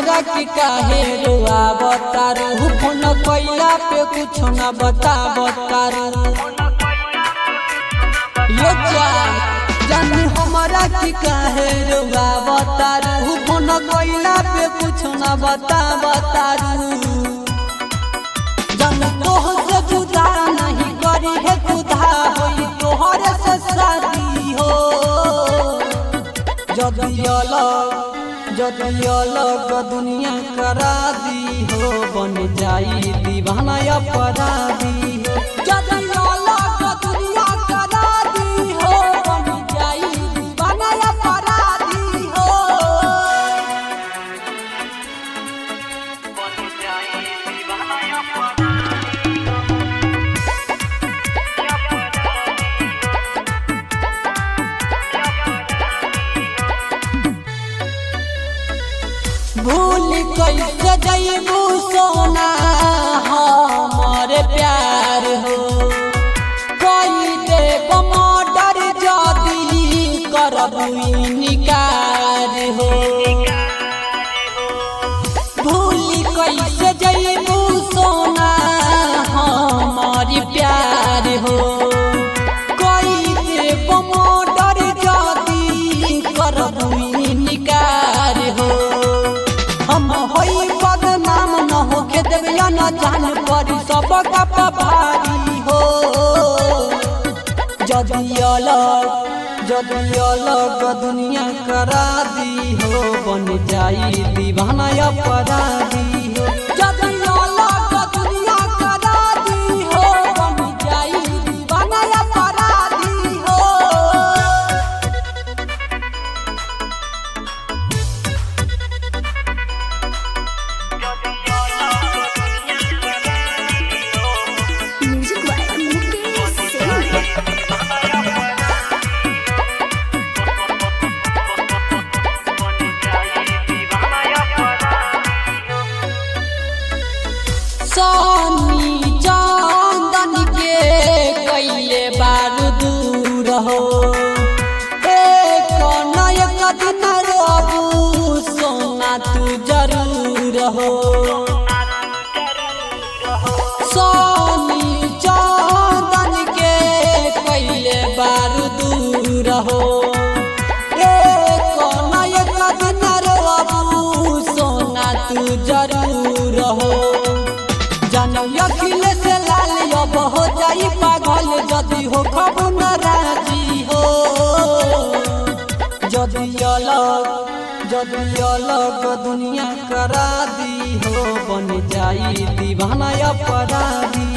हमरा के काहे रोआवतारू फोन कइला पे कुछ न बतावतारू यो जान हमरा के काहे रोआवतारू फोन कइला पे कुछ न बतावतारू जन तोहसे जुदा नहीं करी है खुदा होई तोहरे से शादी हो जदी अलग दुनिया करा दी हो बन जाई दीवाना अपराधी हो जदी अलग दुनिया करा दी हो बन जाई दीवाना अपराधी हो बन जाई दीवाना अपराधी भूल कैसे जइबू सोना हमारे प्यार हो कोई देव मर्डर जदी करबू इनकार हो भूल कैसे जइबू सोना हमारे प्यार हो कोई देव मर्डर जदी करबू इनकार हो हम होई बदनाम न होके देविया न जान परी सबका पभारी हो जदी अलग दुनिया करा दी हो बन जाई दीवाना अपराधी हो जदी अलग दुनिया करा दी हो बन जाई दीवाना अपराधी हो सोनी चांदन के कैले बारू दूर हो एक नयक दिन रोबू सोना तू जरूर हो सोनी चांदन के कैले बारू दूर हो एक नयक दिन रोबू सोना तू जरूर हो अखिल से लाल अब हो जाई पागल जदी हो कब नाराजी हो जदी अलग दुनिया करा दी हो बन जाई दीवाना अपराधी।